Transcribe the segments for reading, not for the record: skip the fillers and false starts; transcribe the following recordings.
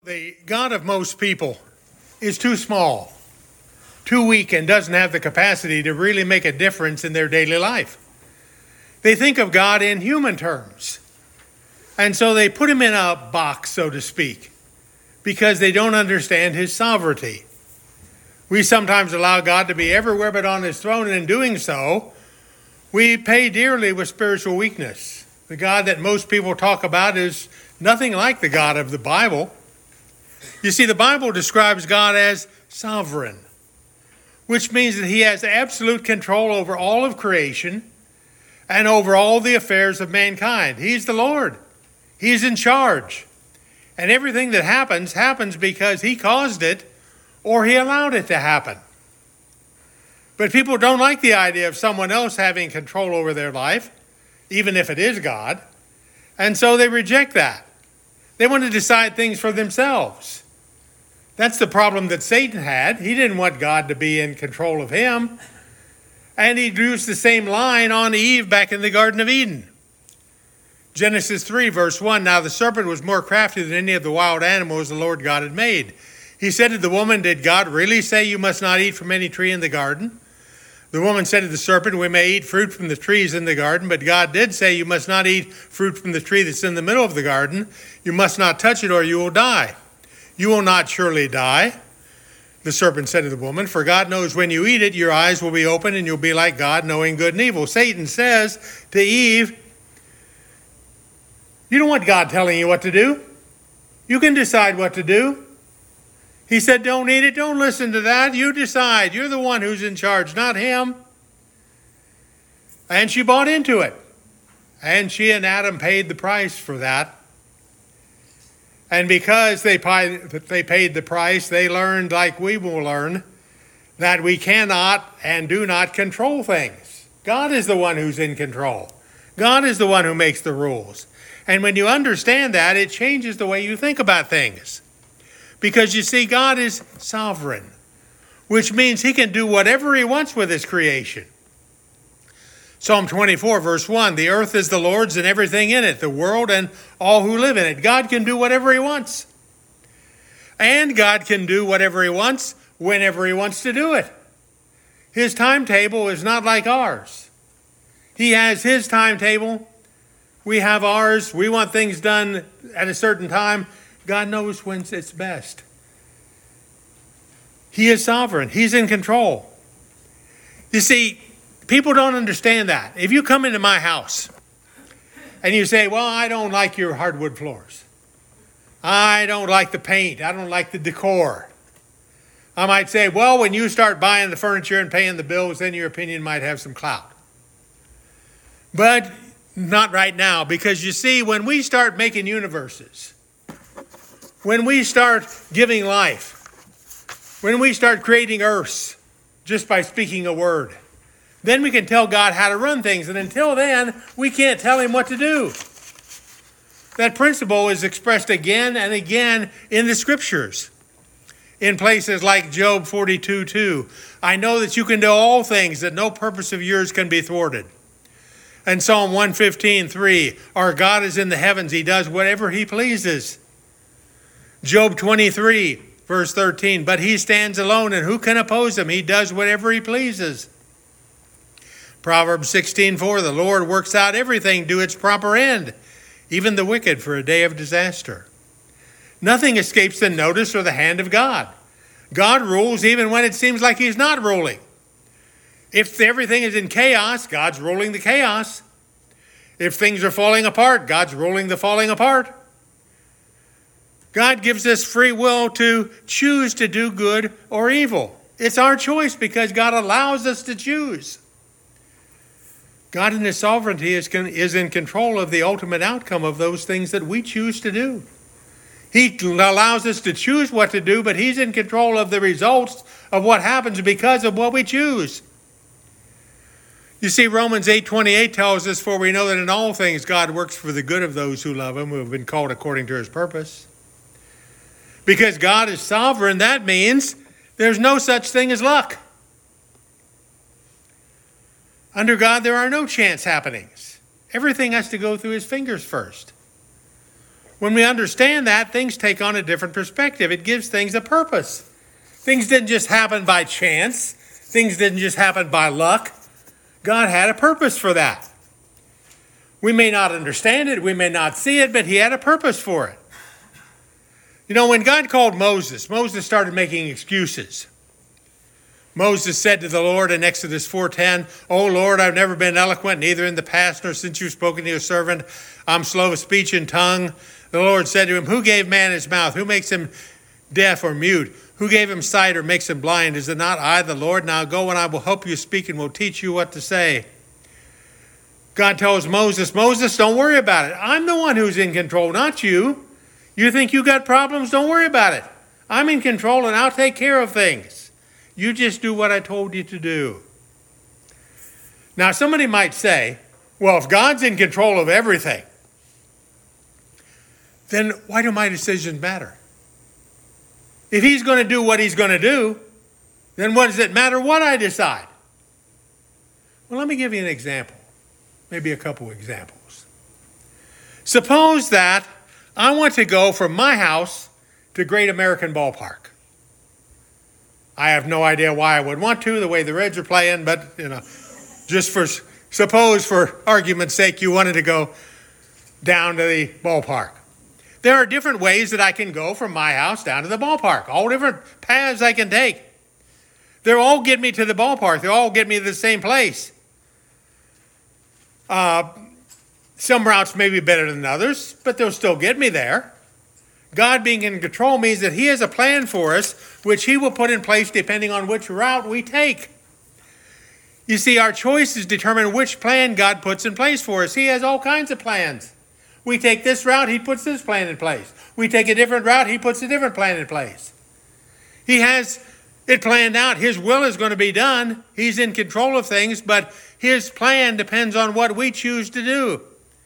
The God of most people is too small, too weak, and doesn't have the capacity to really make a difference in their daily life. They think of God in human terms, and so they put him in a box, so to speak, because they don't understand his sovereignty. We sometimes allow God to be everywhere but on his throne, and in doing so, we pay dearly with spiritual weakness. The God that most people talk about is nothing like the God of the Bible. You see, the Bible describes God as sovereign, which means that he has absolute control over all of creation and over all the affairs of mankind. He's the Lord. He's in charge. And everything that happens because he caused it or he allowed it to happen. But people don't like the idea of someone else having control over their life, even if it is God. And so they reject that. They want to decide things for themselves. That's the problem that Satan had. He didn't want God to be in control of him. And he used the same line on Eve back in the Garden of Eden. Genesis 3, verse 1, "Now the serpent was more crafty than any of the wild animals the Lord God had made. He said to the woman, 'Did God really say you must not eat from any tree in the garden?' The woman said to the serpent, 'We may eat fruit from the trees in the garden, but God did say you must not eat fruit from the tree that's in the middle of the garden. You must not touch it or you will die.' 'You will not surely die,' the serpent said to the woman, 'for God knows when you eat it, your eyes will be open and you'll be like God, knowing good and evil.'" Satan says to Eve, "You don't want God telling you what to do. You can decide what to do." He said, "Don't eat it. Don't listen to that. You decide. You're the one who's in charge, not him." And she bought into it. And she and Adam paid the price for that. And because they paid the price, they learned, like we will learn, that we cannot and do not control things. God is the one who's in control. God is the one who makes the rules. And when you understand that, it changes the way you think about things. Because you see, God is sovereign, which means he can do whatever he wants with his creation. Psalm 24, verse 1, "The earth is the Lord's and everything in it, the world and all who live in it." God can do whatever he wants. And God can do whatever he wants, whenever he wants to do it. His timetable is not like ours. He has his timetable. We have ours. We want things done at a certain time. God knows when it's best. He is sovereign. He's in control. You see, people don't understand that. If you come into my house and you say, "Well, I don't like your hardwood floors. I don't like the paint. I don't like the decor." I might say, "Well, when you start buying the furniture and paying the bills, then your opinion might have some clout." But not right now, because you see, when we start making universes, when we start giving life, when we start creating earths just by speaking a word, then we can tell God how to run things. And until then, we can't tell him what to do. That principle is expressed again and again in the scriptures. In places like Job 42:2, "I know that you can do all things, that no purpose of yours can be thwarted." And Psalm 115:3, "Our God is in the heavens. He does whatever he pleases." Job 23, verse 13, "But he stands alone, and who can oppose him? He does whatever he pleases." Proverbs 16:4, "The Lord works out everything to its proper end, even the wicked for a day of disaster." Nothing escapes the notice or the hand of God. God rules even when it seems like he's not ruling. If everything is in chaos, God's ruling the chaos. If things are falling apart, God's ruling the falling apart. God gives us free will to choose to do good or evil. It's our choice because God allows us to choose. God in his sovereignty is in control of the ultimate outcome of those things that we choose to do. He allows us to choose what to do, but he's in control of the results of what happens because of what we choose. You see, Romans 8:28 tells us, "For we know that in all things God works for the good of those who love him, who have been called according to his purpose." Because God is sovereign, that means there's no such thing as luck. Under God, there are no chance happenings. Everything has to go through his fingers first. When we understand that, things take on a different perspective. It gives things a purpose. Things didn't just happen by chance. Things didn't just happen by luck. God had a purpose for that. We may not understand it, we may not see it, but he had a purpose for it. You know, when God called Moses, Moses started making excuses. Moses said to the Lord in Exodus 4:10, "O Lord, I've never been eloquent, neither in the past nor since you've spoken to your servant. I'm slow of speech and tongue." The Lord said to him, "Who gave man his mouth? Who makes him deaf or mute? Who gave him sight or makes him blind? Is it not I, the Lord? Now go and I will help you speak and will teach you what to say." God tells Moses, "Moses, don't worry about it. I'm the one who's in control, not you. You think you got problems? Don't worry about it. I'm in control and I'll take care of things. You just do what I told you to do." Now, somebody might say, well, if God's in control of everything, then why do my decisions matter? If he's going to do what he's going to do, then what does it matter what I decide? Well, let me give you an example. Maybe a couple examples. Suppose that I want to go from my house to Great American Ballpark. I have no idea why I would want to, the way the Reds are playing, but, just suppose for argument's sake you wanted to go down to the ballpark. There are different ways that I can go from my house down to the ballpark, all different paths I can take. They'll all get me to the ballpark. They'll all get me to the same place. Some routes may be better than others, but they'll still get me there. God being in control means that he has a plan for us, which he will put in place depending on which route we take. You see, our choices determine which plan God puts in place for us. He has all kinds of plans. We take this route, he puts this plan in place. We take a different route, he puts a different plan in place. He has it planned out. His will is going to be done. He's in control of things, but his plan depends on what we choose to do.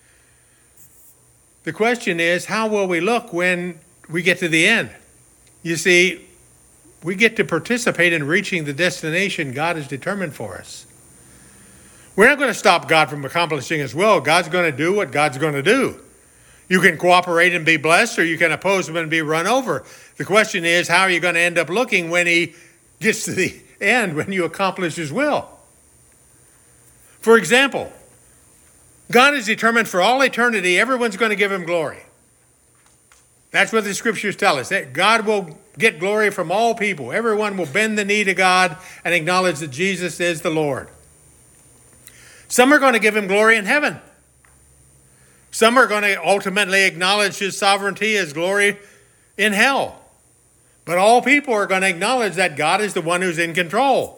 The question is, how will we look when we get to the end? You see, we get to participate in reaching the destination God has determined for us. We're not going to stop God from accomplishing his will. God's going to do what God's going to do. You can cooperate and be blessed, or you can oppose him and be run over. The question is, how are you going to end up looking when he gets to the end, when you accomplish his will? For example, God is determined for all eternity, everyone's going to give him glory. That's what the scriptures tell us, that God will get glory from all people. Everyone will bend the knee to God and acknowledge that Jesus is the Lord. Some are going to give him glory in heaven. Some are going to ultimately acknowledge his sovereignty as glory in hell. But all people are going to acknowledge that God is the one who's in control.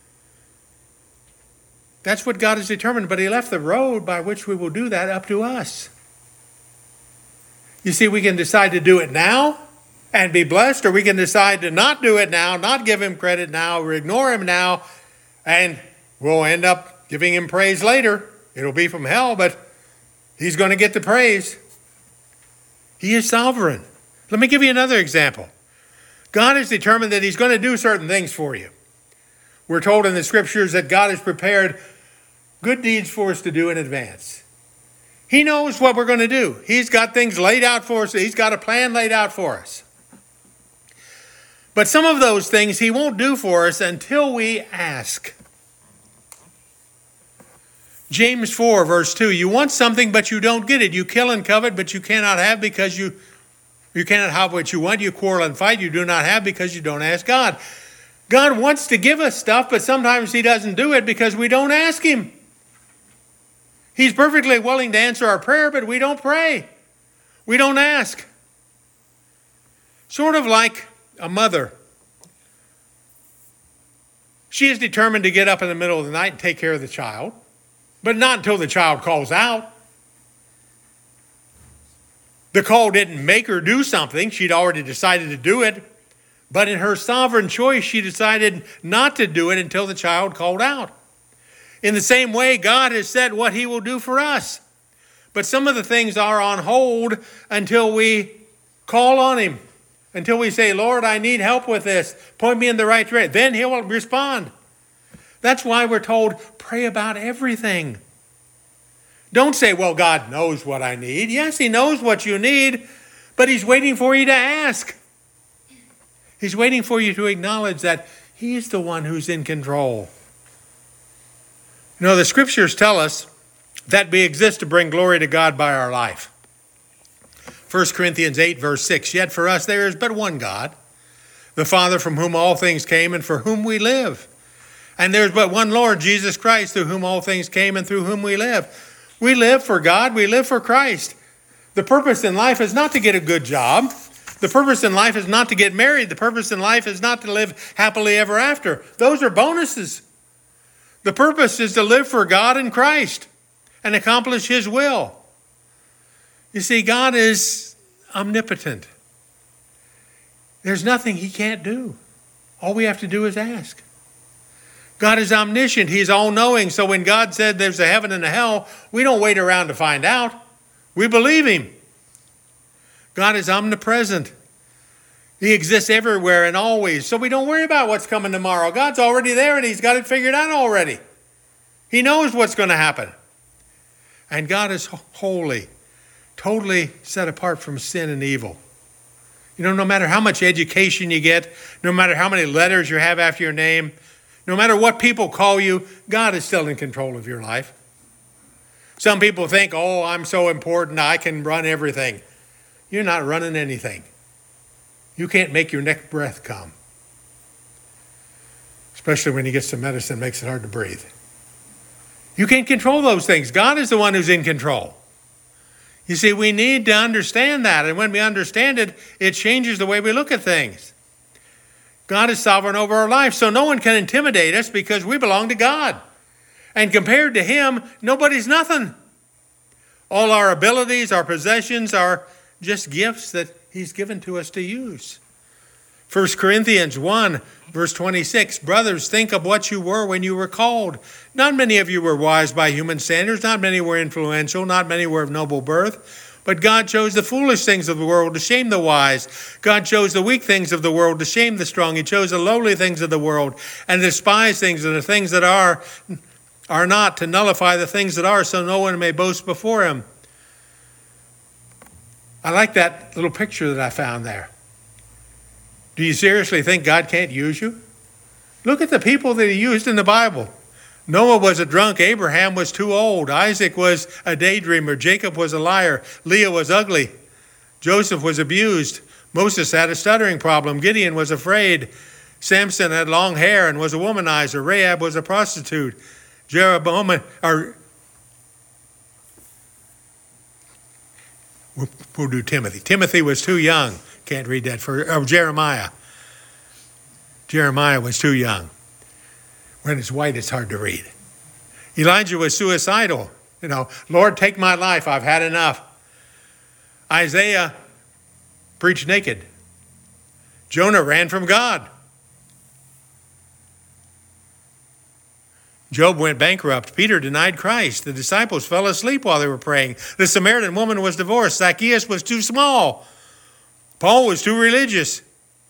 That's what God has determined, but he left the road by which we will do that up to us. You see, we can decide to do it now and be blessed, or we can decide to not do it now, not give him credit now, or ignore him now, and we'll end up giving him praise later. It'll be from hell, but he's going to get the praise. He is sovereign. Let me give you another example. God has determined that he's going to do certain things for you. We're told in the scriptures that God has prepared good deeds for us to do in advance. He knows what we're going to do. He's got things laid out for us. He's got a plan laid out for us. But some of those things he won't do for us until we ask. James 4, verse 2, you want something, but you don't get it. You kill and covet, but you cannot have because you cannot have what you want. You quarrel and fight. You do not have because you don't ask God. God wants to give us stuff, but sometimes he doesn't do it because we don't ask him. He's perfectly willing to answer our prayer, but we don't pray. We don't ask. Sort of like a mother. She is determined to get up in the middle of the night and take care of the child, but not until the child calls out. The call didn't make her do something. She'd already decided to do it. But in her sovereign choice, she decided not to do it until the child called out. In the same way, God has said what he will do for us. But some of the things are on hold until we call on him. Until we say, Lord, I need help with this. Point me in the right direction. Then he will respond. That's why we're told, pray about everything. Don't say, well, God knows what I need. Yes, he knows what you need, But he's waiting for you to ask. He's waiting for you to acknowledge that he's the one who's in control. You know, the scriptures tell us that we exist to bring glory to God by our life. 1 Corinthians 8, verse 6, yet for us there is but one God, the Father from whom all things came and for whom we live. And there's but one Lord, Jesus Christ, through whom all things came and through whom we live. We live for God. We live for Christ. The purpose in life is not to get a good job. The purpose in life is not to get married. The purpose in life is not to live happily ever after. Those are bonuses. The purpose is to live for God and Christ and accomplish his will. You see, God is omnipotent. There's nothing he can't do. All we have to do is ask. God is omniscient. He's all-knowing. So when God said there's a heaven and a hell, we don't wait around to find out. We believe him. God is omnipresent. He exists everywhere and always. So we don't worry about what's coming tomorrow. God's already there and he's got it figured out already. He knows what's going to happen. And God is holy, totally set apart from sin and evil. You know, no matter how much education you get, no matter how many letters you have after your name, no matter what people call you, God is still in control of your life. Some people think, oh, I'm so important, I can run everything. You're not running anything. You can't make your next breath come. Especially when you get some medicine that makes it hard to breathe. You can't control those things. God is the one who's in control. You see, we need to understand that. And when we understand it, it changes the way we look at things. God is sovereign over our life, so no one can intimidate us because we belong to God. And compared to him, nobody's nothing. All our abilities, our possessions are just gifts that he's given to us to use. 1 Corinthians 1, verse 26, brothers, think of what you were when you were called. Not many of you were wise by human standards. Not many were influential. Not many were of noble birth. But God chose the foolish things of the world to shame the wise. God chose the weak things of the world to shame the strong. He chose the lowly things of the world and the despised things and the things that are not, to nullify the things that are, so no one may boast before him. I like that little picture that I found there. Do you seriously think God can't use you? Look at the people that he used in the Bible. Noah was a drunk. Abraham was too old. Isaac was a daydreamer. Jacob was a liar. Leah was ugly. Joseph was abused. Moses had a stuttering problem. Gideon was afraid. Samson had long hair and was a womanizer. Rahab was a prostitute. We'll do Timothy. Timothy was too young. Can't read that for Jeremiah. Jeremiah was too young. When it's white, it's hard to read. Elijah was suicidal. Lord, take my life. I've had enough. Isaiah preached naked. Jonah ran from God. Job went bankrupt. Peter denied Christ. The disciples fell asleep while they were praying. The Samaritan woman was divorced. Zacchaeus was too small. Paul was too religious.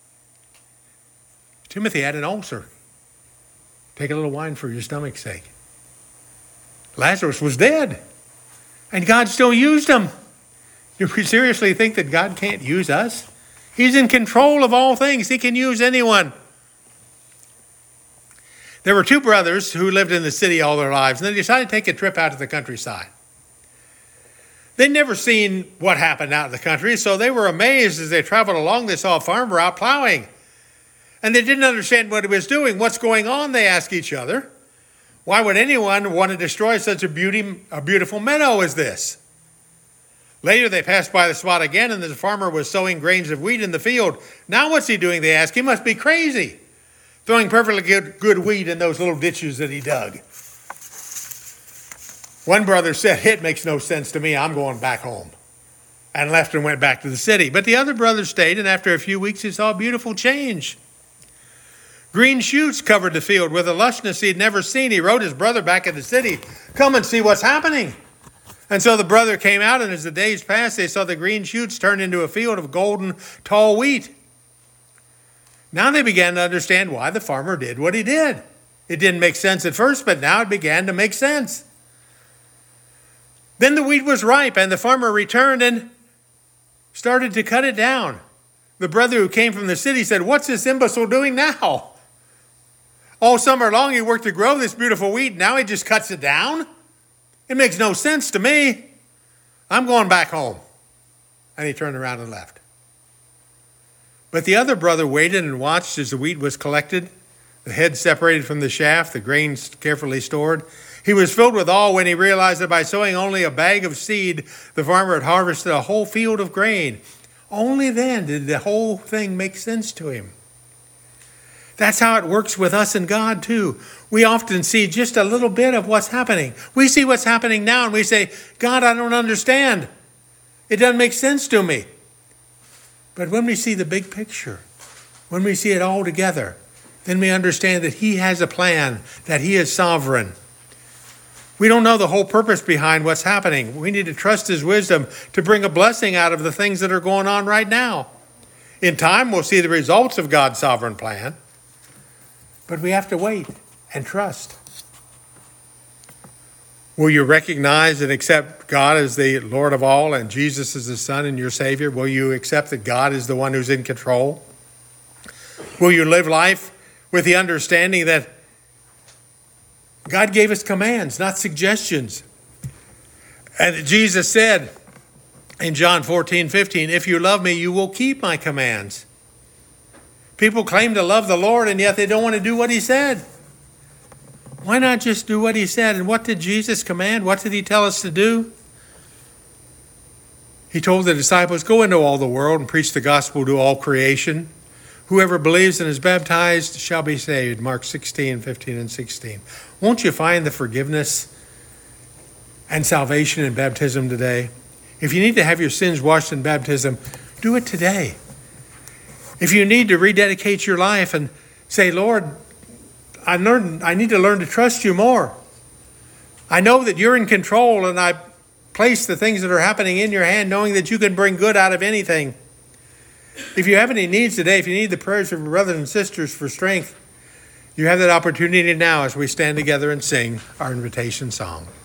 Timothy had an ulcer. Take a little wine for your stomach's sake. Lazarus was dead, and God still used him. Do we seriously think that God can't use us? He's in control of all things. He can use anyone. There were two brothers who lived in the city all their lives, and they decided to take a trip out to the countryside. They'd never seen what happened out in the country, so they were amazed as they traveled along. They saw a farmer out plowing. And they didn't understand what he was doing. What's going on, they asked each other. Why would anyone want to destroy such a beautiful meadow as this? Later, they passed by the spot again, and the farmer was sowing grains of wheat in the field. Now what's he doing, they asked. He must be crazy, throwing perfectly good wheat in those little ditches that he dug. One brother said, it makes no sense to me. I'm going back home. And left and went back to the city. But the other brother stayed, and after a few weeks, he saw a beautiful change. Green shoots covered the field with a lushness he'd never seen. He wrote his brother back in the city, come and see what's happening. And so the brother came out, and as the days passed, they saw the green shoots turn into a field of golden, tall wheat. Now they began to understand why the farmer did what he did. It didn't make sense at first, but now it began to make sense. Then the wheat was ripe, and the farmer returned and started to cut it down. The brother who came from the city said, "What's this imbecile doing now? All summer long he worked to grow this beautiful wheat. Now he just cuts it down? It makes no sense to me. I'm going back home." And he turned around and left. But the other brother waited and watched as the wheat was collected, the head separated from the shaft, the grains carefully stored. He was filled with awe when he realized that by sowing only a bag of seed, the farmer had harvested a whole field of grain. Only then did the whole thing make sense to him. That's how it works with us and God too. We often see just a little bit of what's happening. We see what's happening now and we say, "God, I don't understand. It doesn't make sense to me." But when we see the big picture, when we see it all together, then we understand that He has a plan, that He is sovereign. We don't know the whole purpose behind what's happening. We need to trust His wisdom to bring a blessing out of the things that are going on right now. In time, we'll see the results of God's sovereign plan. But we have to wait and trust. Will you recognize and accept God as the Lord of all and Jesus as the Son and your Savior? Will you accept that God is the one who's in control? Will you live life with the understanding that God gave us commands, not suggestions? And Jesus said in John 14:15, "If you love me, you will keep my commands." People claim to love the Lord, and yet they don't want to do what He said. Why not just do what He said? And what did Jesus command? What did He tell us to do? He told the disciples, "Go into all the world and preach the gospel to all creation. Whoever believes and is baptized shall be saved." Mark 16:15 and 16. Won't you find the forgiveness and salvation in baptism today? If you need to have your sins washed in baptism, do it today. If you need to rededicate your life and say, "Lord, I need to learn to trust you more. I know that you're in control, and I place the things that are happening in your hand, knowing that you can bring good out of anything." If you have any needs today, if you need the prayers of your brothers and sisters for strength, you have that opportunity now as we stand together and sing our invitation song.